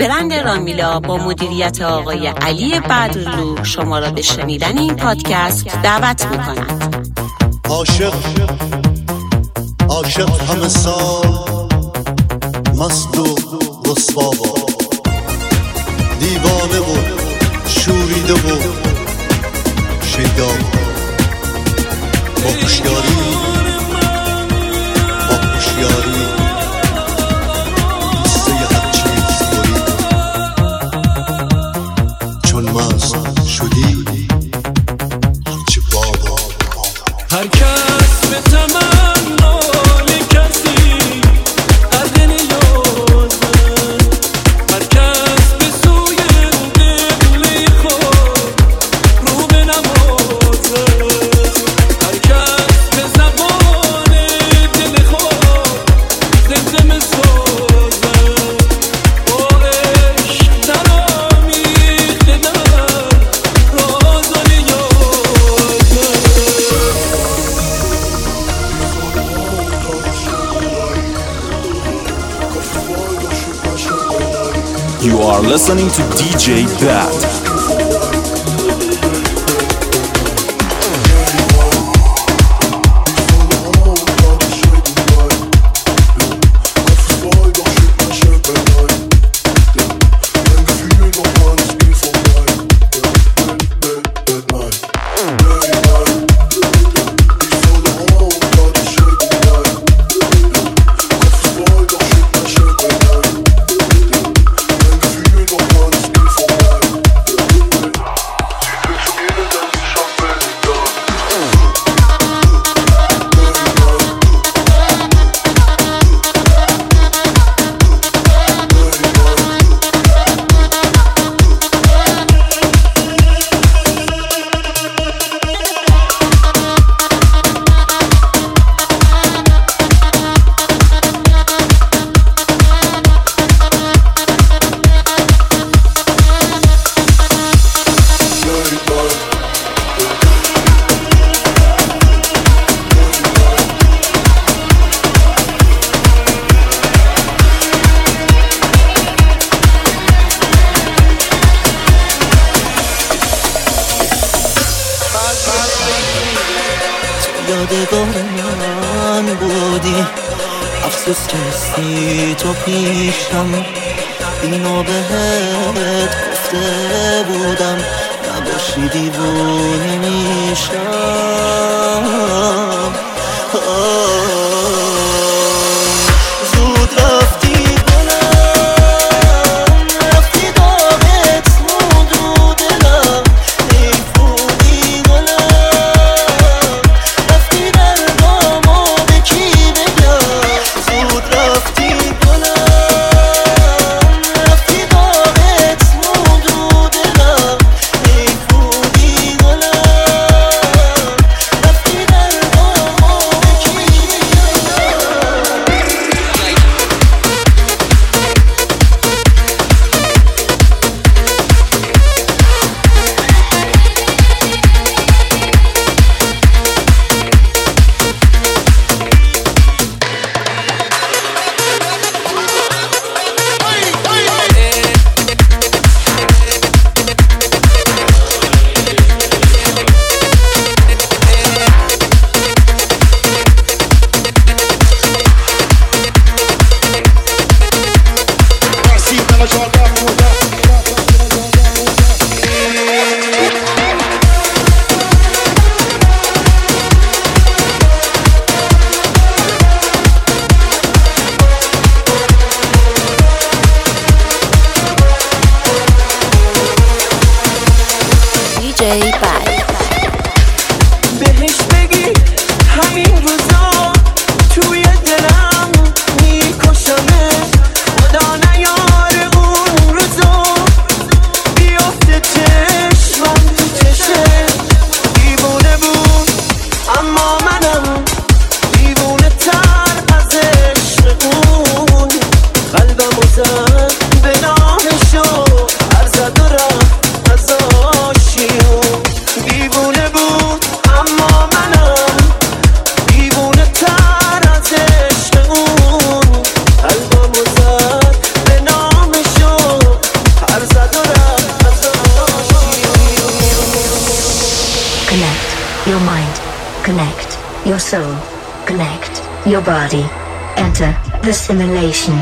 برند رامیلا با مدیریت آقای علی بدرلو شما را به شنیدن این پادکست دعوت می‌کند. عاشق همه سال مست و رسوا با، دیوانه و شوریده و شیدا با هوشیاری قصه هر چیز برید، چون مست شدی هرچه بابا هر کس به تمنای کسی از دل یازه، هر کس به سوی دل خود رو به نمازه، هر کس به زبان دل خود زمزمه سازه، با عشق در آمیخته در راز و نیازه. You are listening to DJ Bad. یادگار من بودی، افسوس که نیستی تو پیشم، اینو بهت گفته بودم نباشی دیوونه میشم. زود رفتی گلم، رفتی داغت مود رو دلم، حیفونی گلم، رفتی دردامو به کی بگم. زود رفتی گلم، رفتی داغت مود رو دلم، حیفونی گلم، رفتی دردامو به کی DJ Bad. بهش بگی همین روزا توی دلم میکشمه، خدا نیاره اون روزا soul. Connect your body. Enter the simulation.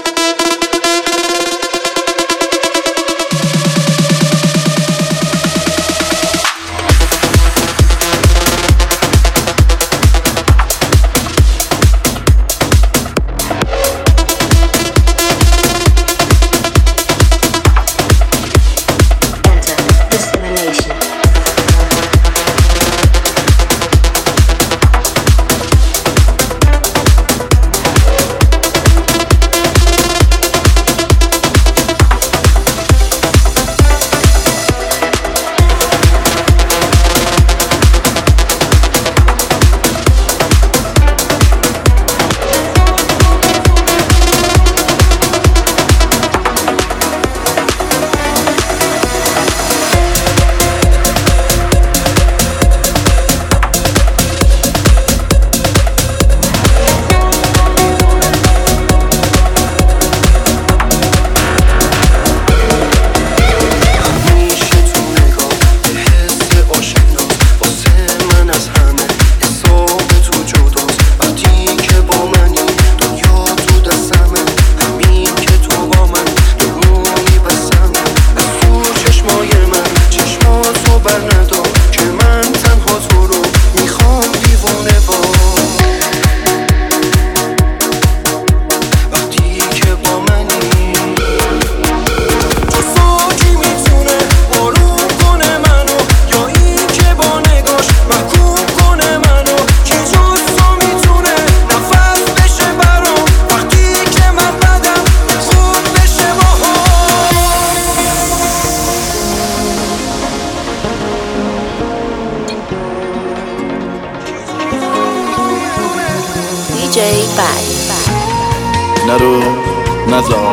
نرو نزار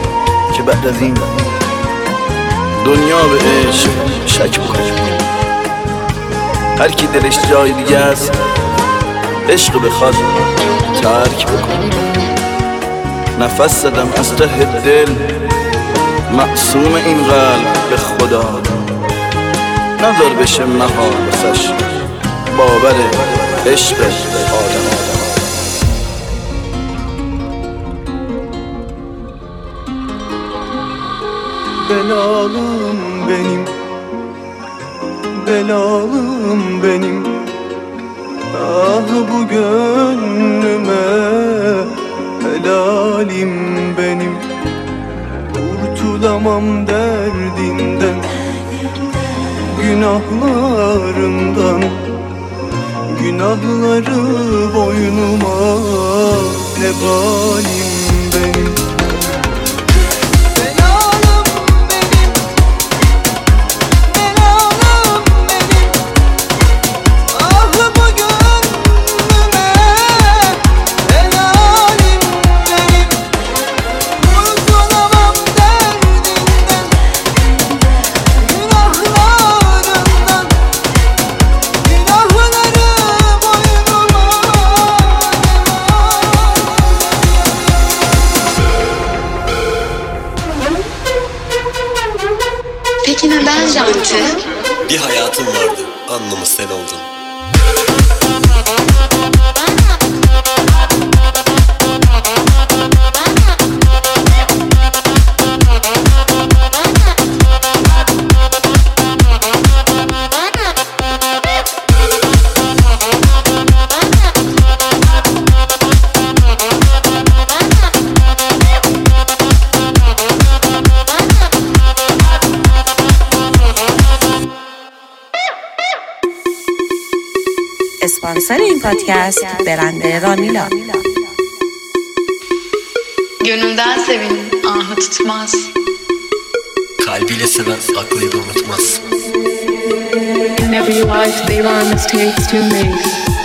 که بعد از این دنیا به عشق شک بکنه. هر کی دلش جای دیگه است عشق بخواد ترک بکنه. نفس زدم از ته دل معصوم این قلب به خدا، نذار بشه محال بسش باور عشق آدم. Belalım benim, belalım benim. Ah bu gönlüme helalim benim. Kurtulamam derdinden, günahlarımdan. Günahları boynuma vebalim benim. Peki neden Janti? Bir hayatım vardı, anlamı sen oldun. اسپانسر این پادکست برند رانیلا. Gönülden sevin, ahı tutmaz. Kalbiyle seven aklıyla unutmaz. In every life there are mistakes to make,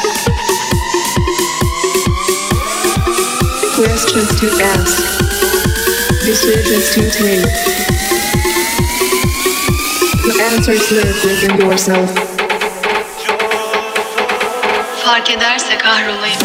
questions to ask, decisions to take. The answers live within yourself. Fark ederse kahrolayım.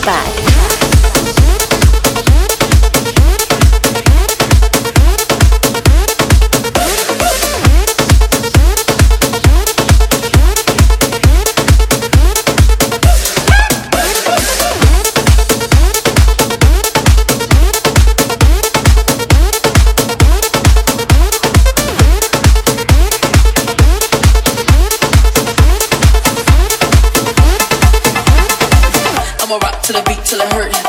Bad. I'ma rock to the beat till it hurt.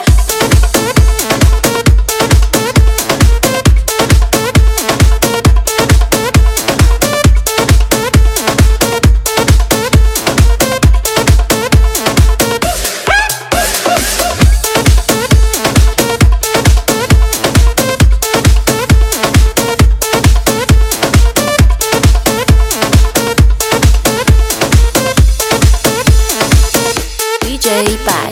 DJ Bad.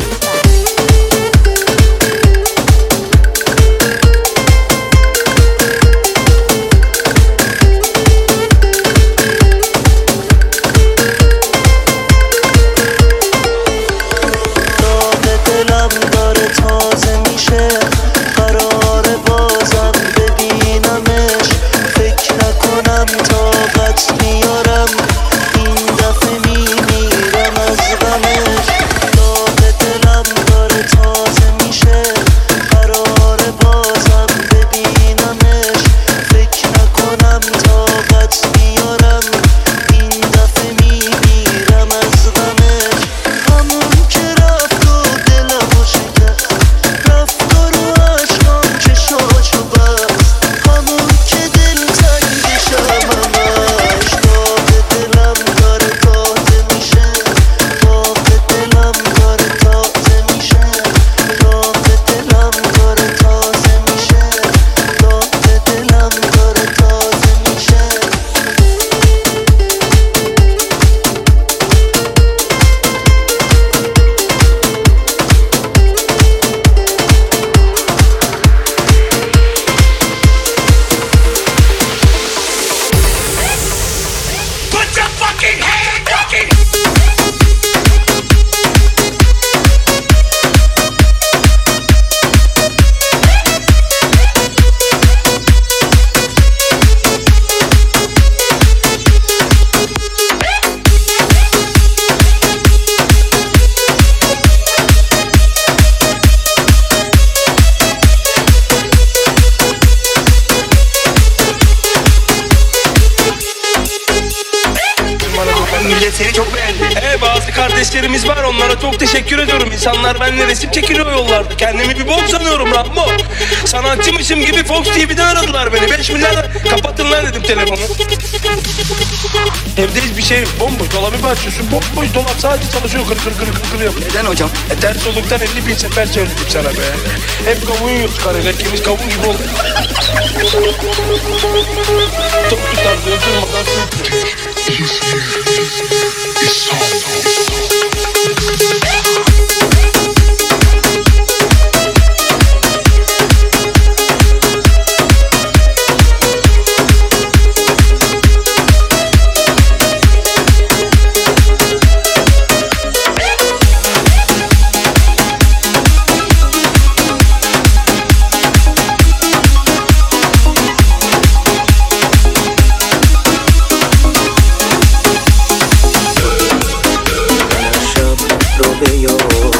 Millet seni çok beğendi. Bazı kardeşlerimiz var, onlara çok teşekkür ediyorum. İnsanlar benimle resim çekiliyor yollarda. Kendimi bir bok sanıyorum Rambo. Sanatçımışım gibi Fox TV'den aradılar beni. 5 milyar kapatın lan dedim telefonu. Evde hiçbir şey bomboş. Dolabı açıyorsun, bomboş dolap sadece çalışıyor, kır yapıyor. Neden hocam? Ters oluktan 50.000 sefer söyledim sana be. Hep kavun yiyoruz karıyla, ikimiz kavun gibi olduk. Çok tutar, öldürmeden sürtür. Lo veo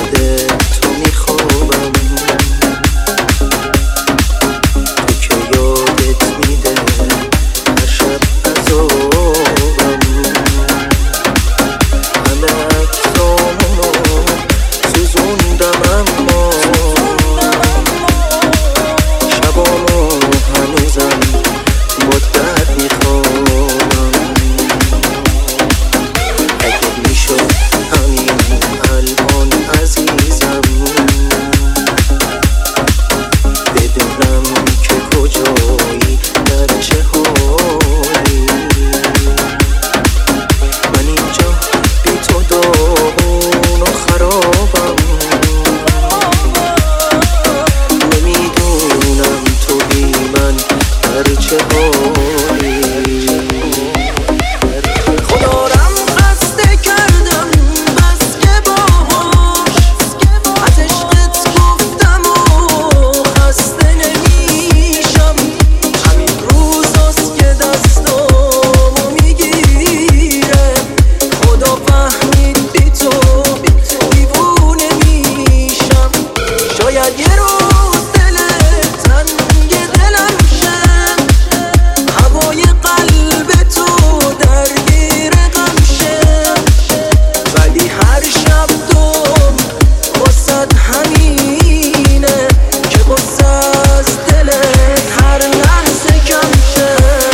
یه روز دلت تنگ دلم شه، هوای قلب تو درگیر غم شه، ولی هر شب دوم واسد همینه که قصه از دلت هر لحظه کم شه.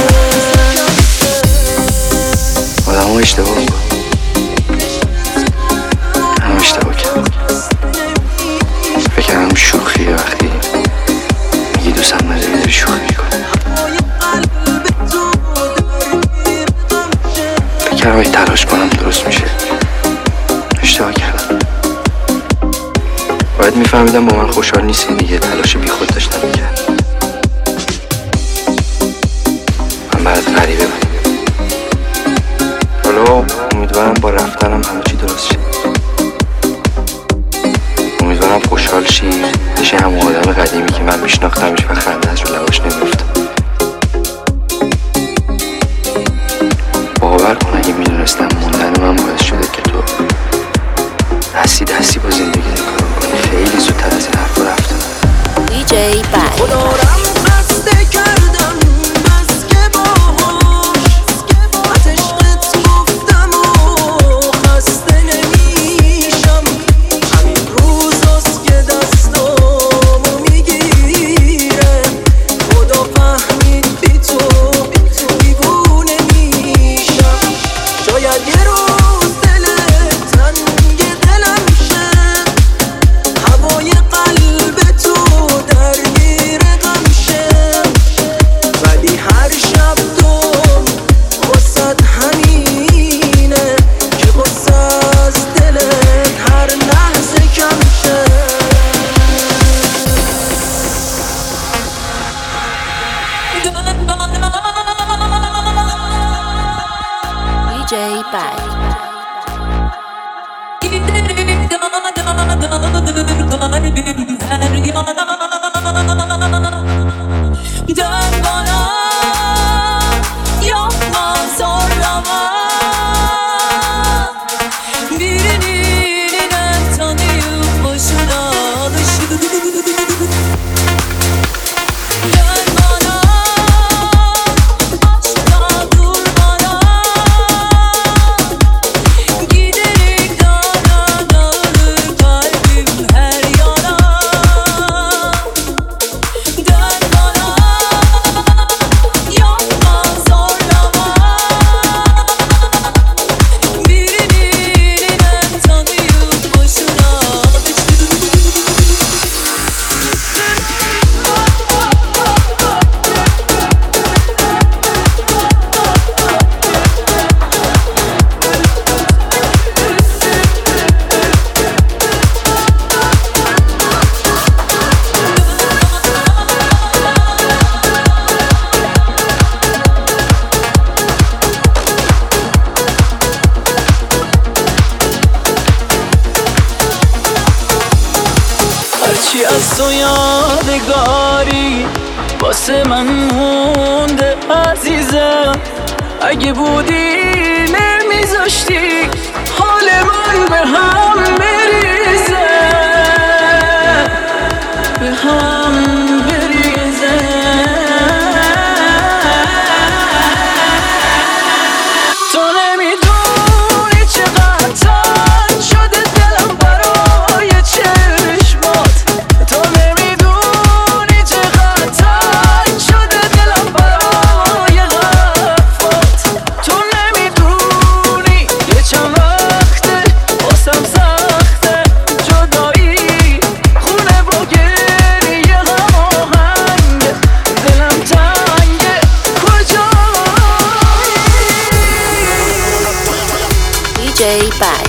آدم ها اشتباه میکن، هم اشتباه کرد. فکرم شوخیه وقتی میگی دوستم نداری داری شوخی میکنی. فکرم اگه تلاش کنم درست میشه. اشتباه کردم. باید میفهمیدم با من خوشحال نیستی دیگه، تلاش بی خود داشتم میکرد. من برات غریبه بودم. حالا امیدوارم با رفتنم همه چی درست شه. امیدوارم خوشحال شی، بشی همون آدم قدیمی که من میشناختمش و خنده از رو لباش نمیفتم. باور کن اگه میدونستم موندن من باعث شده که تو دستی با زندگی نکار کنی، خیلی زودتر از این حرف رفتم. DJ Bad. خدارم خسته کردم بس که باهاش از عشقت گفتم و خسته نمیشم. همین روزاست که دستامو میگیره، خدا فهمید بی تو دیوونه میشم. شاید یه روز دلت تنگ دلم شه، هوای قلب تو درگیر غم شه، ولی هر شب دوم واسد همینه که قصه از دلت هر لحظه کم شه. DJ Bad. Dön bana, yapma zorlama. Birini tanıyıp boşuna alışır. Dön bana, aşkla durmana. Giderek dağına dağılır kalbim her yana. Dön bana, yapma zorlama. Birini tanıyıp boşuna alışır. هرچی از تو یادگاری واسه من مونده عزیزم، اگه بودی نمیذاشتی حال من به هم بریزه، به هم بریزه. تو نمیدونی چقدر تنگ شده دلم برای چشمات، تو نمیدونی چقدر تنگ شده دلم برای حرفات، تو نمیدونی یه چند وقته واسم سخته جدایی، خونه با گریه هماهنگه، دلم تنگه کجایی. DJ Bad.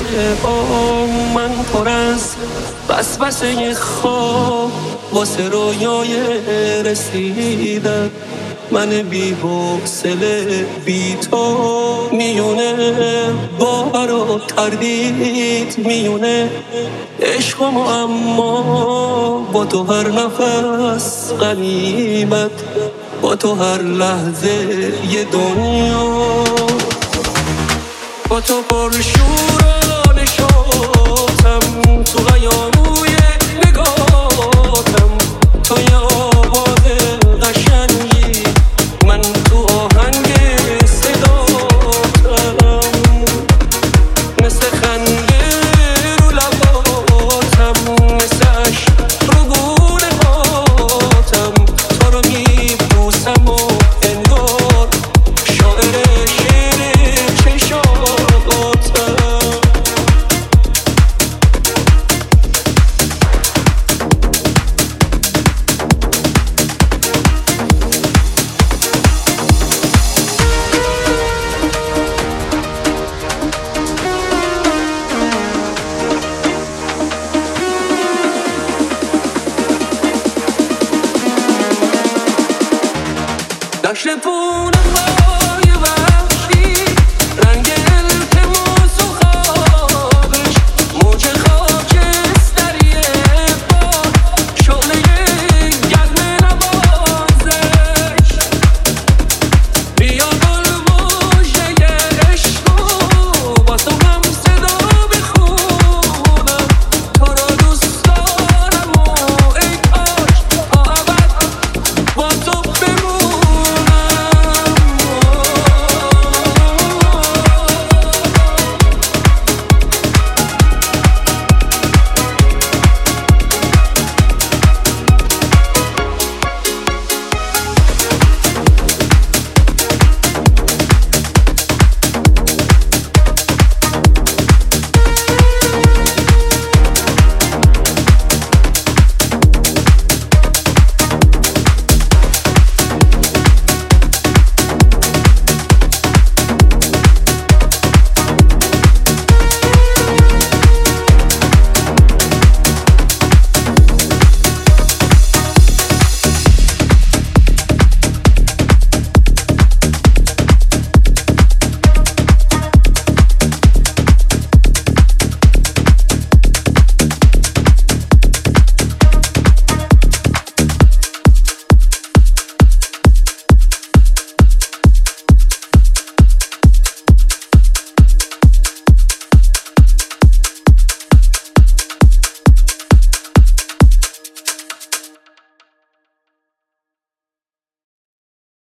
من پر از وسوسه خواب واسه رویای رسیدن. من بی حوصله بی تو میونه باور و تردید میونه عشقم و اما با تو هر نفس غنیمت با تو هر لحظه یه دنیا با تو پرشورانه شدم تو قیاموی نگاتم تو یه آواز قشنگی من تو آهنگ صداتم مثل خنده رو لباتم مثل عشق رو گونه هاتم تو رو میبوسم و انگار شاعر شعر چشاتم. دشت